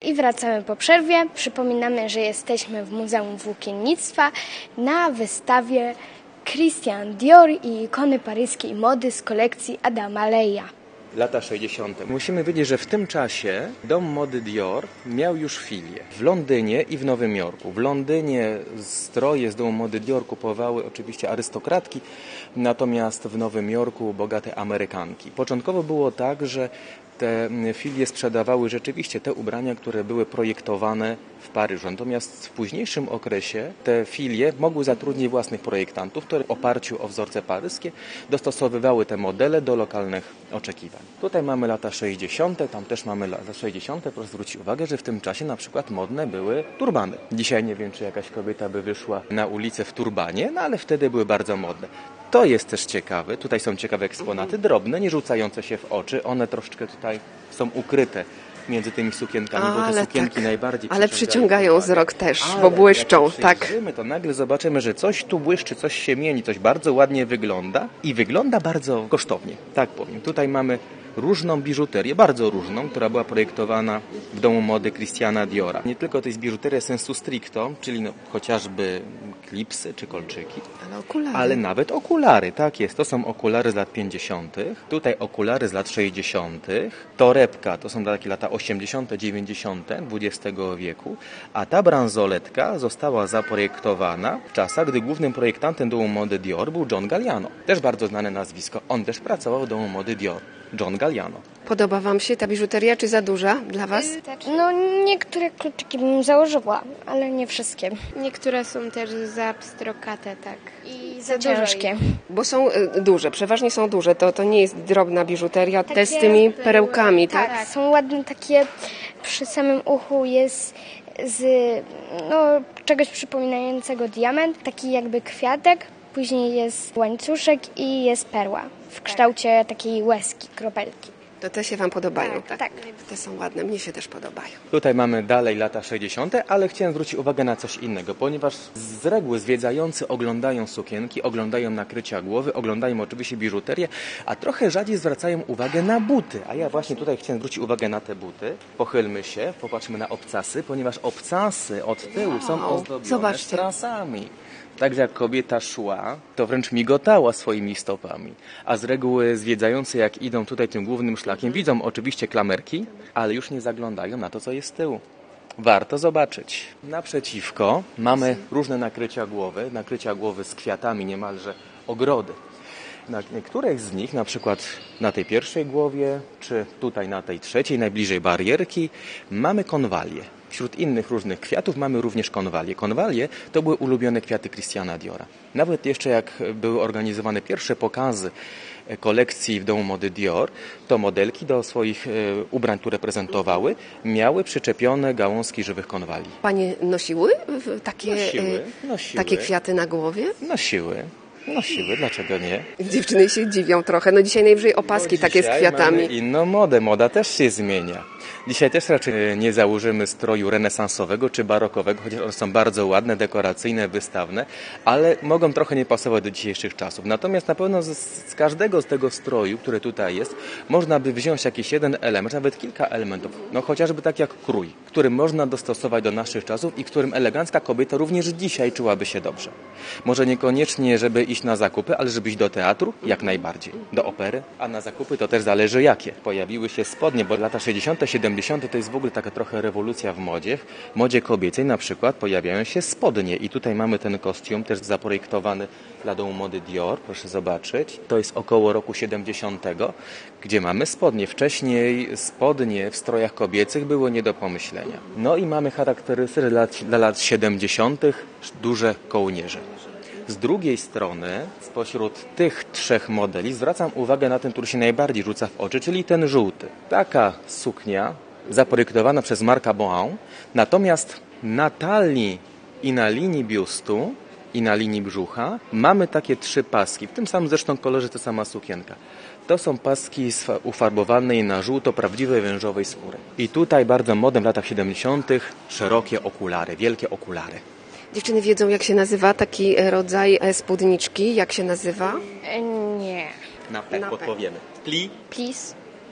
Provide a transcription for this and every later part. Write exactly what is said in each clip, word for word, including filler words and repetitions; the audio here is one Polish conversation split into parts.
I wracamy po przerwie. Przypominamy, że jesteśmy w Muzeum Włókiennictwa na wystawie Christian Dior i ikony paryskiej mody z kolekcji Adama Leja. Lata sześćdziesiąte. Musimy wiedzieć, że w tym czasie dom mody Dior miał już filię w Londynie i w Nowym Jorku. W Londynie stroje z domu mody Dior kupowały oczywiście arystokratki, natomiast w Nowym Jorku bogate Amerykanki. Początkowo było tak, że te filie sprzedawały rzeczywiście te ubrania, które były projektowane w Paryżu. Natomiast w późniejszym okresie te filie mogły zatrudnić własnych projektantów, które w oparciu o wzorce paryskie dostosowywały te modele do lokalnych oczekiwań. Tutaj mamy lata sześćdziesiąte, tam też mamy lata sześćdziesiąte. Proszę zwrócić uwagę, że w tym czasie na przykład modne były turbany. Dzisiaj nie wiem, czy jakaś kobieta by wyszła na ulicę w turbanie, no ale wtedy były bardzo modne. To jest też ciekawe. Tutaj są ciekawe eksponaty, drobne, nie rzucające się w oczy. One troszeczkę tutaj są ukryte między tymi sukienkami, A, bo te ale sukienki tak. najbardziej Ale przyciągają uwagę. wzrok też, Ale bo błyszczą. jak Tak. przyjrzymy, to nagle zobaczymy, że coś tu błyszczy, coś się mieni, coś bardzo ładnie wygląda i wygląda bardzo kosztownie. Tak powiem. Tutaj mamy różną biżuterię, bardzo różną, która była projektowana w domu mody Christiana Diora. Nie tylko to jest biżuteria sensu stricto, czyli no, chociażby klipsy czy kolczyki, Ale okulary. ale nawet okulary, tak jest. To są okulary z lat pięćdziesiątych, tutaj okulary z lat sześćdziesiątych, torebka to są takie lata osiemdziesiąte, dziewięćdziesiąte dwudziestego wieku, a ta bransoletka została zaprojektowana w czasach, gdy głównym projektantem domu mody Dior był John Galliano. Też bardzo znane nazwisko. On też pracował w domu mody Dior. John Galliano. Podoba Wam się ta biżuteria, czy za duża dla Was? No niektóre kluczyki bym założyła, ale nie wszystkie. Niektóre są też za pstrokate, tak. I Za ciężkie. Bo są y, duże, przeważnie są duże. To, to nie jest drobna biżuteria, te z tymi perełkami, tak? Tak, są ładne takie, przy samym uchu jest z no, czegoś przypominającego diament, taki jakby kwiatek, później jest łańcuszek i jest perła w kształcie takiej łezki, kropelki. To te się Wam podobają, tak? tak. Te są ładne, mnie się też podobają. Tutaj mamy dalej lata sześćdziesiąte, ale chciałem zwrócić uwagę na coś innego, ponieważ z reguły zwiedzający oglądają sukienki, oglądają nakrycia głowy, oglądają oczywiście biżuterię, a trochę rzadziej zwracają uwagę na buty. A ja właśnie tutaj chciałem zwrócić uwagę na te buty. Pochylmy się, popatrzmy na obcasy, ponieważ obcasy od tyłu są Wow, ozdobione zobaczcie. strasami. Tak jak kobieta szła, to wręcz migotała swoimi stopami. A z reguły zwiedzający, jak idą tutaj tym głównym szlakiem, widzą oczywiście klamerki, ale już nie zaglądają na to, co jest z tyłu. Warto zobaczyć. Naprzeciwko mamy różne nakrycia głowy, nakrycia głowy z kwiatami, niemalże ogrody. Na niektórych z nich, na przykład na tej pierwszej głowie, czy tutaj na tej trzeciej, najbliżej barierki, mamy konwalie. Wśród innych różnych kwiatów mamy również konwalie. Konwalie to były ulubione kwiaty Christiana Diora. Nawet jeszcze jak były organizowane pierwsze pokazy kolekcji w domu mody Dior, to modelki do swoich e, ubrań, które prezentowały, miały przyczepione gałązki żywych konwali. Panie nosiły w- takie, Nosiły, y, nosiły. takie kwiaty na głowie? Nosiły, nosiły, dlaczego nie? Dziewczyny się dziwią trochę. No dzisiaj najwyżej opaski Bo takie z dzisiaj kwiatami. mamy inną modę, moda też się zmienia. Dzisiaj też raczej nie założymy stroju renesansowego czy barokowego, chociaż one są bardzo ładne, dekoracyjne, wystawne, ale mogą trochę nie pasować do dzisiejszych czasów. Natomiast na pewno z, z każdego z tego stroju, który tutaj jest, można by wziąć jakiś jeden element, nawet kilka elementów, no chociażby tak jak krój, który można dostosować do naszych czasów i którym elegancka kobieta również dzisiaj czułaby się dobrze. Może niekoniecznie, żeby iść na zakupy, ale żeby iść do teatru, jak najbardziej, do opery, a na zakupy to też zależy jakie. Pojawiły się spodnie, bo lata sześćdziesiąte, siedemdziesiąte to jest w ogóle taka trochę rewolucja w modzie. W modzie kobiecej na przykład pojawiają się spodnie i tutaj mamy ten kostium też zaprojektowany dla domu mody Dior, proszę zobaczyć. To jest około roku siedemdziesiątego, gdzie mamy spodnie. Wcześniej spodnie w strojach kobiecych były nie do pomyślenia. No i mamy charakterystyczne dla, dla lat siedemdziesiątych duże kołnierze. Z drugiej strony, spośród tych trzech modeli, zwracam uwagę na ten, który się najbardziej rzuca w oczy, czyli ten żółty. Taka suknia zaprojektowana przez Marca Bohan, natomiast na talii i na linii biustu i na linii brzucha mamy takie trzy paski, w tym samym zresztą kolorze ta sama sukienka. To są paski ufarbowane na żółto prawdziwej wężowej skóry. I tutaj bardzo modem w latach siedemdziesiątych szerokie okulary, wielkie okulary. Dziewczyny wiedzą, jak się nazywa taki rodzaj spódniczki? Jak się nazywa? Nie. Na P Na P. podpowiemy. Pli, Plis.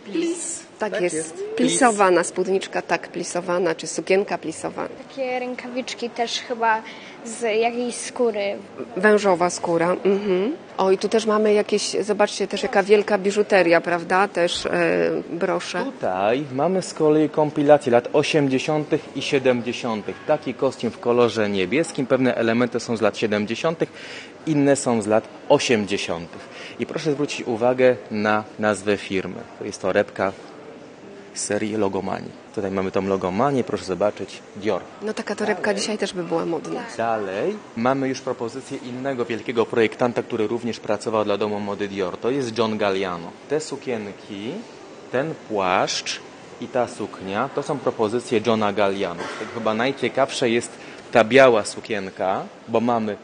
Plis. Tak, Tak jest. jest. Plisowana spódniczka, tak, plisowana, czy sukienka plisowana. Takie rękawiczki też chyba z jakiejś skóry. Wężowa skóra. Mhm. O, i tu też mamy jakieś, zobaczcie, też jaka wielka biżuteria, prawda? Też e, brosze. Tutaj mamy z kolei kompilację lat osiemdziesiątych i siedemdziesiątych. Taki kostium w kolorze niebieskim. Pewne elementy są z lat siedemdziesiątych, inne są z lat osiemdziesiątych. I proszę zwrócić uwagę na nazwę firmy. To jest torebka z serii Logomanii. Tutaj mamy tą Logomanię, proszę zobaczyć, Dior. No taka torebka dzisiaj też by była modna. Dalej mamy już propozycję innego wielkiego projektanta, który również pracował dla domu mody Dior. To jest John Galliano. Te sukienki, ten płaszcz i ta suknia to są propozycje Johna Galliano. Tak chyba najciekawsze jest ta biała sukienka, bo mamy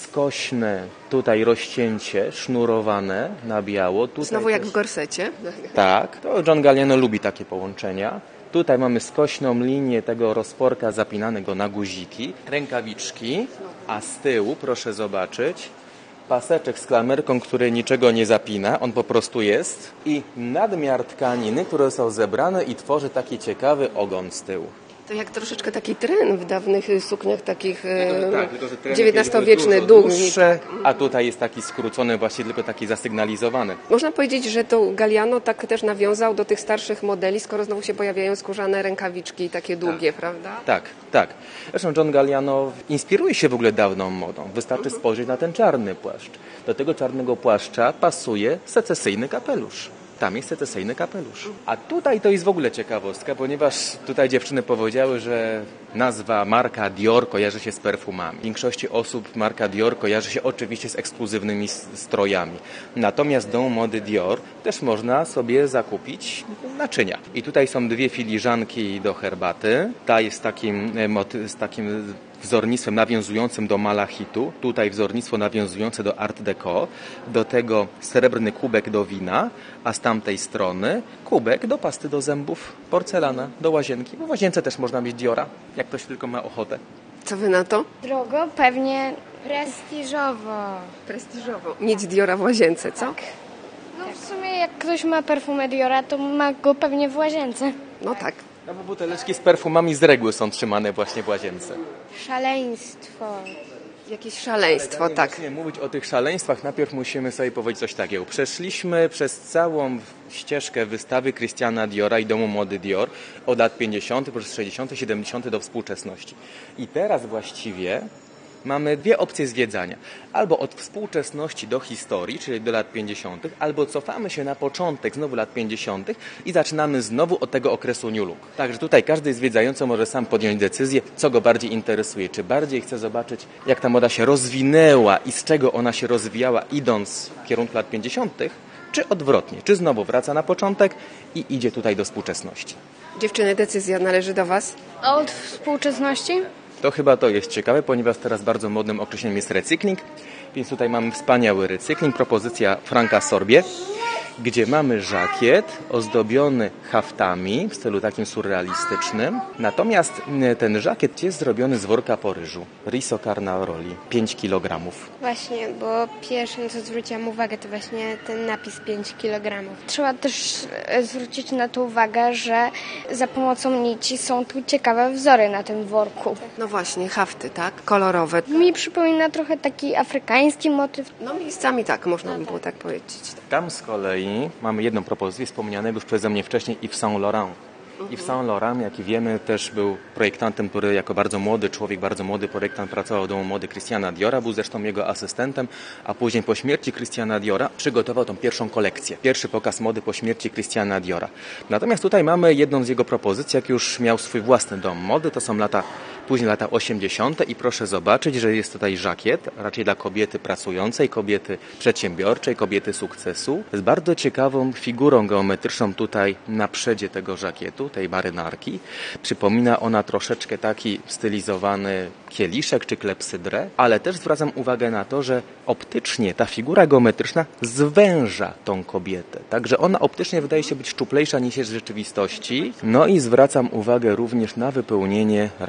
skośne tutaj rozcięcie, sznurowane na biało. Tutaj Znowu jak też... w gorsecie. Tak, to John Galliano lubi takie połączenia. Tutaj mamy skośną linię tego rozporka zapinanego na guziki, rękawiczki, a z tyłu, proszę zobaczyć, paseczek z klamerką, który niczego nie zapina, on po prostu jest i nadmiar tkaniny, które są zebrane i tworzy taki ciekawy ogon z tyłu. To jak troszeczkę taki tren w dawnych sukniach takich Tak, tylko że trening dziewiętnastowieczny, jest dużo długi. dłuższe, a tutaj jest taki skrócony, właśnie tylko taki zasygnalizowany. Można powiedzieć, że to Galliano tak też nawiązał do tych starszych modeli, skoro znowu się pojawiają skórzane rękawiczki takie długie, prawda? Tak, tak. Zresztą John Galliano inspiruje się w ogóle dawną modą. Wystarczy spojrzeć na ten czarny płaszcz. Do tego czarnego płaszcza pasuje secesyjny kapelusz. Tam jest secesyjny kapelusz. A tutaj to jest w ogóle ciekawostka, ponieważ tutaj dziewczyny powiedziały, że nazwa marka Dior kojarzy się z perfumami. W większości osób marka Dior kojarzy się oczywiście z ekskluzywnymi strojami. Natomiast w domu mody Dior też można sobie zakupić naczynia. I tutaj są dwie filiżanki do herbaty. Ta jest takim, z takim wzornictwem nawiązującym do malachitu, tutaj wzornictwo nawiązujące do art deco, do tego srebrny kubek do wina, a z tamtej strony kubek do pasty do zębów, porcelana do łazienki. W łazience też można mieć Diora, jak ktoś tylko ma ochotę. Co wy na to? Drogo, pewnie Prestiżowo. Prestiżowo. Mieć Diora w łazience, co? no w sumie jak ktoś ma perfumę Diora, to ma go pewnie w łazience. No tak. No bo buteleczki z perfumami z reguły są trzymane właśnie w łazience. Szaleństwo. Jakieś szaleństwo, Zanim tak. zaczniemy mówić o tych szaleństwach, najpierw musimy sobie powiedzieć coś takiego. Przeszliśmy przez całą ścieżkę wystawy Christiana Diora i domu mody Dior od lat pięćdziesiątych przez sześćdziesiąte, siedemdziesiąte do współczesności. I teraz właściwie mamy dwie opcje zwiedzania. Albo od współczesności do historii, czyli do lat pięćdziesiątych, albo cofamy się na początek, znowu lat pięćdziesiątych i zaczynamy znowu od tego okresu New Look. Także tutaj każdy zwiedzający może sam podjąć decyzję, co go bardziej interesuje. Czy bardziej chce zobaczyć, jak ta moda się rozwinęła i z czego ona się rozwijała, idąc w kierunku lat pięćdziesiątych, czy odwrotnie, czy znowu wraca na początek i idzie tutaj do współczesności. Dziewczyny, decyzja należy do was. A od współczesności? To chyba to jest ciekawe, ponieważ teraz bardzo modnym określeniem jest recykling, więc tutaj mamy wspaniały recykling, propozycja Franka Sorbie, gdzie mamy żakiet ozdobiony haftami w stylu takim surrealistycznym. Natomiast ten żakiet jest zrobiony z worka po ryżu, riso carnaroli, pięć kilogramów. Właśnie, bo pierwsze, na co zwróciłam uwagę, to właśnie ten napis pięć kilogramów. Trzeba też e, zwrócić na to uwagę, że za pomocą nici są tu ciekawe wzory na tym worku. No właśnie, hafty, tak? Kolorowe. Mi przypomina trochę taki afrykański motyw. No miejscami tak, można by było tak powiedzieć. Tam z kolei mamy jedną propozycję wspomnianego już przeze mnie wcześniej Yves Saint Laurent. Yves Saint Laurent, jak wiemy, też był projektantem, który jako bardzo młody człowiek, bardzo młody projektant pracował w domu mody Christiana Diora, był zresztą jego asystentem, a później po śmierci Christiana Diora przygotował tą pierwszą kolekcję. Pierwszy pokaz mody po śmierci Christiana Diora. Natomiast tutaj mamy jedną z jego propozycji, jak już miał swój własny dom mody, to są lata, później lata osiemdziesiąte i proszę zobaczyć, że jest tutaj żakiet, raczej dla kobiety pracującej, kobiety przedsiębiorczej, kobiety sukcesu, z bardzo ciekawą figurą geometryczną tutaj na przedzie tego żakietu, tej marynarki. Przypomina ona troszeczkę taki stylizowany kieliszek czy klepsydrę, ale też zwracam uwagę na to, że optycznie ta figura geometryczna zwęża tą kobietę. Także ona optycznie wydaje się być szczuplejsza niż jest w rzeczywistości. No i zwracam uwagę również na wypełnienie ramion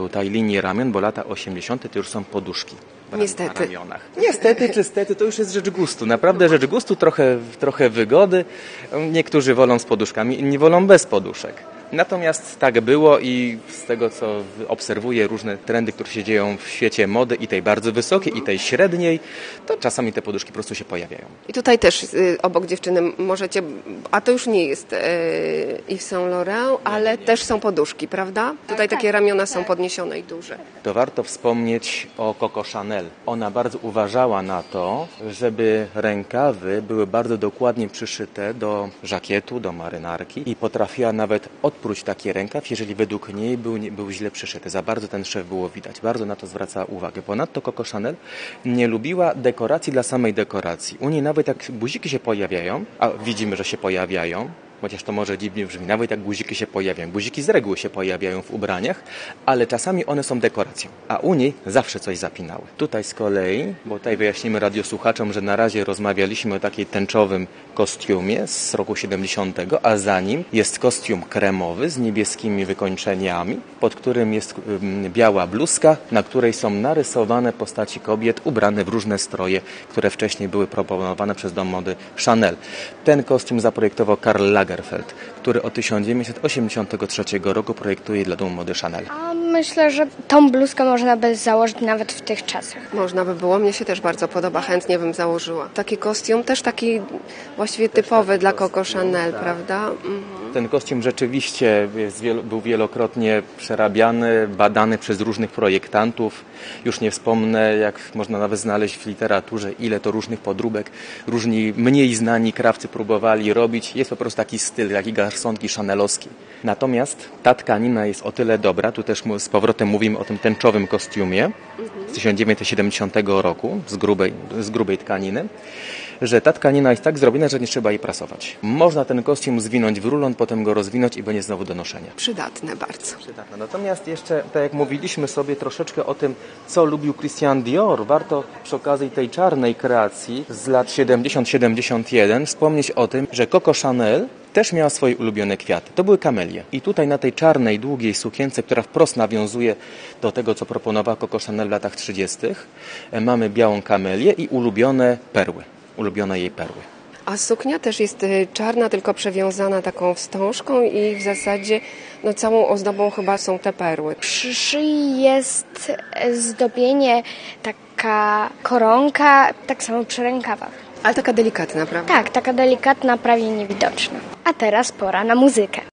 tutaj linii ramion, bo lata osiemdziesiąte to już są poduszki. Niestety. Na ramionach. Niestety czy stety, to już jest rzecz gustu. Naprawdę rzecz gustu, trochę, trochę wygody. Niektórzy wolą z poduszkami, inni wolą bez poduszek. Natomiast tak było i z tego, co obserwuję, różne trendy, które się dzieją w świecie mody, i tej bardzo wysokiej, i tej średniej, to czasami te poduszki po prostu się pojawiają. I tutaj też y, obok dziewczyny możecie, a to już nie jest y, Yves Saint Laurent, ale też są poduszki, prawda? Tutaj takie ramiona są podniesione i duże. To warto wspomnieć o Coco Chanel. Ona bardzo uważała na to, żeby rękawy były bardzo dokładnie przyszyte do żakietu, do marynarki i potrafiła nawet odpróć taki rękaw, jeżeli według niej był, był źle przyszyty. Za bardzo ten szef było widać. Bardzo na to zwracała uwagę. Ponadto Coco Chanel nie lubiła dekoracji dla samej dekoracji. U niej nawet jak guziki się pojawiają, a widzimy, że się pojawiają, chociaż to może dziwnie brzmi, nawet jak guziki się pojawiają. Guziki z reguły się pojawiają w ubraniach, ale czasami one są dekoracją, a u niej zawsze coś zapinały. Tutaj z kolei, bo tutaj wyjaśnimy radiosłuchaczom, że na razie rozmawialiśmy o takiej tęczowym kostiumie z roku siedemdziesiątego, a za nim jest kostium kremowy z niebieskimi wykończeniami, pod którym jest biała bluzka, na której są narysowane postaci kobiet ubrane w różne stroje, które wcześniej były proponowane przez dom mody Chanel. Ten kostium zaprojektował Karl Lagerfeld, który od tysiąc dziewięćset osiemdziesiątego trzeciego roku projektuje dla domu mody Chanel. A myślę, że tą bluzkę można by założyć nawet w tych czasach. Można by było, mnie się też bardzo podoba, chętnie bym założyła. Taki kostium też taki właściwie typowy dla Coco Chanel, prawda? Mhm. Ten kostium rzeczywiście jest, był wielokrotnie przerabiany, badany przez różnych projektantów. Już nie wspomnę, jak można nawet znaleźć w literaturze, ile to różnych podróbek, różni mniej znani krawcy próbowali robić. Jest po prostu taki styl, taki garsonki chanelowski. Natomiast ta tkanina jest o tyle dobra, tu też z powrotem mówimy o tym tęczowym kostiumie z tysiąc dziewięćset siedemdziesiątego roku, z grubej, z grubej tkaniny, że ta tkanina jest tak zrobiona, że nie trzeba jej prasować. Można ten kostium zwinąć w rulon, potem go rozwinąć i będzie znowu do noszenia. Przydatne bardzo. Przydatne. Natomiast jeszcze, tak jak mówiliśmy sobie troszeczkę o tym, co lubił Christian Dior, warto przy okazji tej czarnej kreacji z lat siedemdziesiąt siedemdziesiąt jeden wspomnieć o tym, że Coco Chanel też miała swoje ulubione kwiaty. To były kamelie. I tutaj na tej czarnej, długiej sukience, która wprost nawiązuje do tego, co proponowała Coco Chanel w latach trzydziestych, mamy białą kamelię i ulubione perły. Ulubione jej perły. A suknia też jest czarna, tylko przewiązana taką wstążką i w zasadzie no, całą ozdobą chyba są te perły. Przy szyi jest zdobienie, taka koronka, tak samo przy rękawach. Ale taka delikatna, prawda? Tak, taka delikatna, prawie niewidoczna. A teraz pora na muzykę.